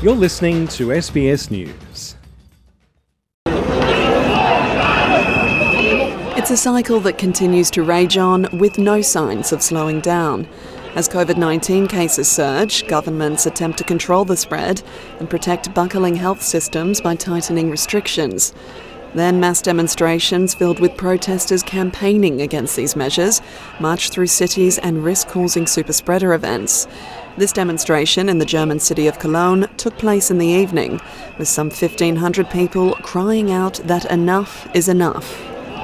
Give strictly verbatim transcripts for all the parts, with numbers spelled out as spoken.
You're listening to S B S News. It's a cycle that continues to rage on with no signs of slowing down. As COVID nineteen cases surge, governments attempt to control the spread and protect buckling health systems by tightening restrictions. Then mass demonstrations filled with protesters campaigning against these measures march through cities and risk causing super-spreader events. This demonstration in the German city of Cologne took place in the evening, with some fifteen hundred people crying out that enough is enough.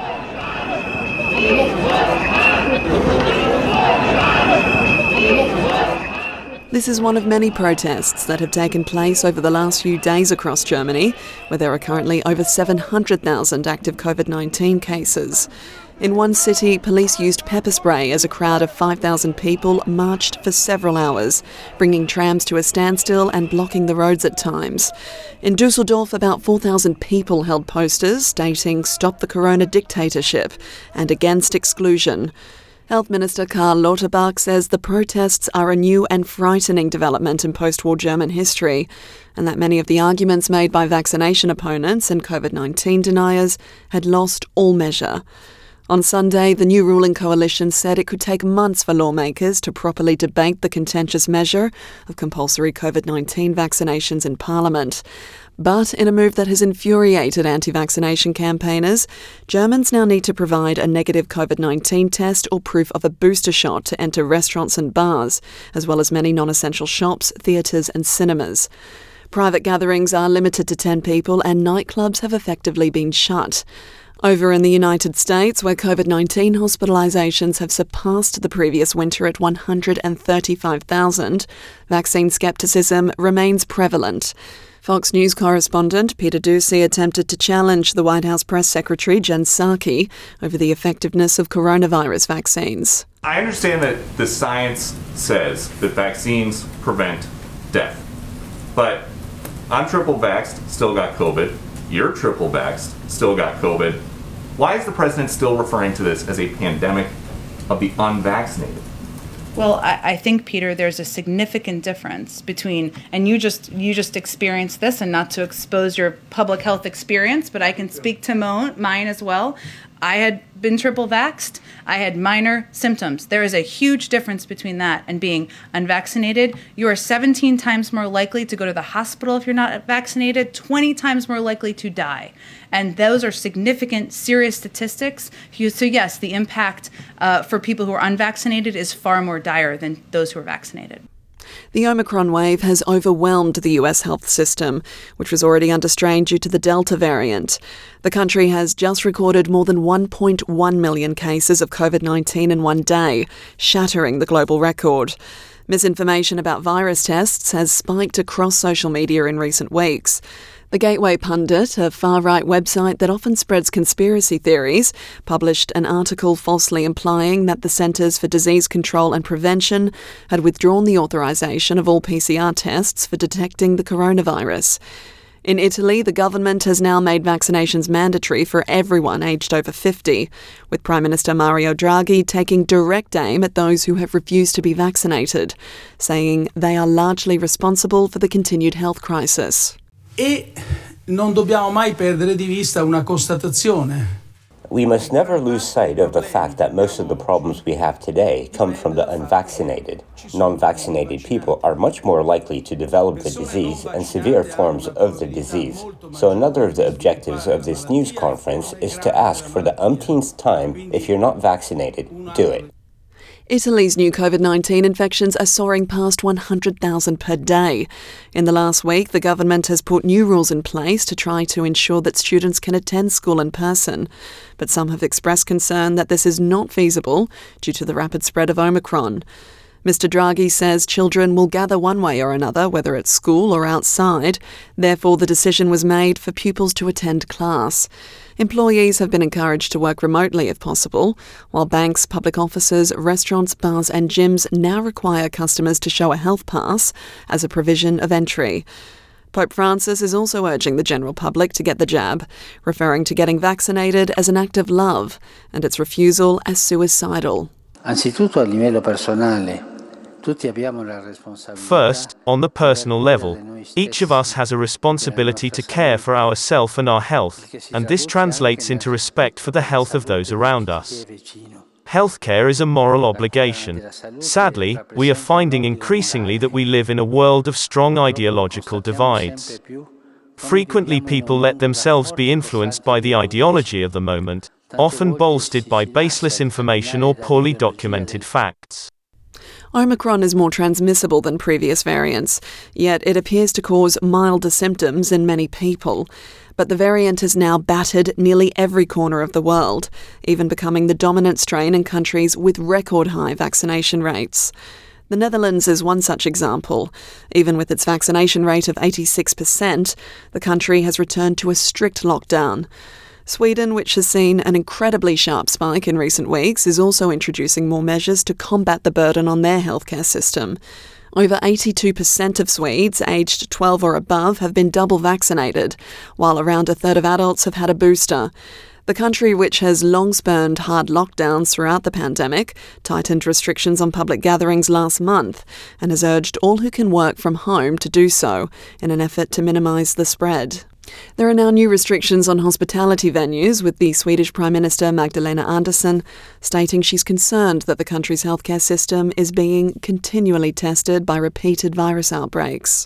This is one of many protests that have taken place over the last few days across Germany, where there are currently over seven hundred thousand active COVID nineteen cases. In one city, police used pepper spray as a crowd of five thousand people marched for several hours, bringing trams to a standstill and blocking the roads at times. In Dusseldorf, about four thousand people held posters stating "Stop the Corona Dictatorship" and "Against Exclusion." Health Minister Karl Lauterbach says the protests are a new and frightening development in post-war German history, and that many of the arguments made by vaccination opponents and COVID nineteen deniers had lost all measure. On Sunday, the new ruling coalition said it could take months for lawmakers to properly debate the contentious measure of compulsory COVID nineteen vaccinations in Parliament. But in a move that has infuriated anti-vaccination campaigners, Germans now need to provide a negative COVID nineteen test or proof of a booster shot to enter restaurants and bars, as well as many non-essential shops, theatres and cinemas. Private gatherings are limited to ten people and nightclubs have effectively been shut. Over in the United States, where COVID nineteen hospitalisations have surpassed the previous winter at one hundred thirty-five thousand, vaccine scepticism remains prevalent. Fox News correspondent Peter Doocy attempted to challenge the White House Press Secretary Jen Psaki over the effectiveness of coronavirus vaccines. I understand that the science says that vaccines prevent death, but I'm triple vaxxed, still got COVID. You're triple vaxxed, still got COVID. Why is the president still referring to this as a pandemic of the unvaccinated? Well, I, I think, Peter, there's a significant difference between, and you just you just experienced this, and not to expose your public health experience, but I can speak to mo- mine as well. I had been triple vaxxed. I had minor symptoms. There is a huge difference between that and being unvaccinated. You are seventeen times more likely to go to the hospital if you're not vaccinated, twenty times more likely to die. And those are significant, serious statistics. So yes, the impact uh, for people who are unvaccinated is far more dire than those who are vaccinated. The Omicron wave has overwhelmed the U S health system, which was already under strain due to the Delta variant. The country has just recorded more than one point one million cases of COVID nineteen in one day, shattering the global record. Misinformation about virus tests has spiked across social media in recent weeks. The Gateway Pundit, a far-right website that often spreads conspiracy theories, published an article falsely implying that the Centres for Disease Control and Prevention had withdrawn the authorisation of all P C R tests for detecting the coronavirus. In Italy, the government has now made vaccinations mandatory for everyone aged over fifty, with Prime Minister Mario Draghi taking direct aim at those who have refused to be vaccinated, saying they are largely responsible for the continued health crisis. E non dobbiamo mai perdere di vista una constatazione. We must never lose sight of the fact that most of the problems we have today come from the unvaccinated. Non-vaccinated people are much more likely to develop the disease and severe forms of the disease. So another of the objectives of this news conference is to ask for the umpteenth time, if you're not vaccinated, do it. Italy's new COVID nineteen infections are soaring past one hundred thousand per day. In the last week, the government has put new rules in place to try to ensure that students can attend school in person. But some have expressed concern that this is not feasible due to the rapid spread of Omicron. Mister Draghi says children will gather one way or another, whether at school or outside. Therefore, the decision was made for pupils to attend class. Employees have been encouraged to work remotely if possible, while banks, public offices, restaurants, bars and gyms now require customers to show a health pass as a provision of entry. Pope Francis is also urging the general public to get the jab, referring to getting vaccinated as an act of love and its refusal as suicidal. Anzitutto a livello personale, First, on the personal level, each of us has a responsibility to care for ourselves and our health, and this translates into respect for the health of those around us. Healthcare is a moral obligation. Sadly, we are finding increasingly that we live in a world of strong ideological divides. Frequently people let themselves be influenced by the ideology of the moment, often bolstered by baseless information or poorly documented facts. Omicron is more transmissible than previous variants, yet it appears to cause milder symptoms in many people. But the variant has now battered nearly every corner of the world, even becoming the dominant strain in countries with record high vaccination rates. The Netherlands is one such example. Even with its vaccination rate of eighty-six percent, the country has returned to a strict lockdown. Sweden, which has seen an incredibly sharp spike in recent weeks, is also introducing more measures to combat the burden on their healthcare system. Over eighty-two percent of Swedes aged twelve or above have been double vaccinated, while around a third of adults have had a booster. The country, which has long spurned hard lockdowns throughout the pandemic, tightened restrictions on public gatherings last month and has urged all who can work from home to do so in an effort to minimise the spread. There are now new restrictions on hospitality venues, with the Swedish Prime Minister Magdalena Andersson stating she's concerned that the country's healthcare system is being continually tested by repeated virus outbreaks.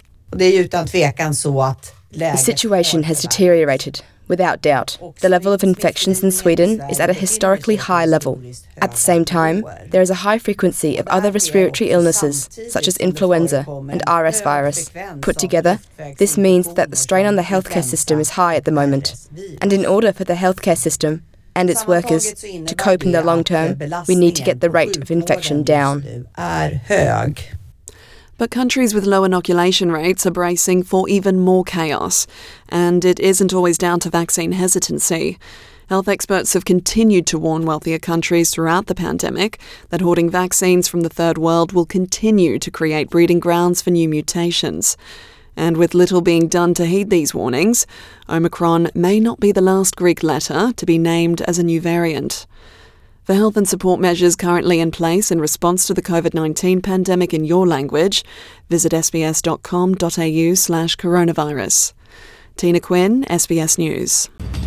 The situation has deteriorated. Without doubt, the level of infections in Sweden is at a historically high level. At the same time, there is a high frequency of other respiratory illnesses, such as influenza and R S virus. Put together, this means that the strain on the healthcare system is high at the moment. And in order for the healthcare system and its workers to cope in the long term, we need to get the rate of infection down. But countries with low inoculation rates are bracing for even more chaos, and it isn't always down to vaccine hesitancy. Health experts have continued to warn wealthier countries throughout the pandemic that hoarding vaccines from the third world will continue to create breeding grounds for new mutations. And with little being done to heed these warnings, Omicron may not be the last Greek letter to be named as a new variant. For health and support measures currently in place in response to the COVID nineteen pandemic in your language, visit sbs.com.au slash coronavirus. Tina Quinn, S B S News.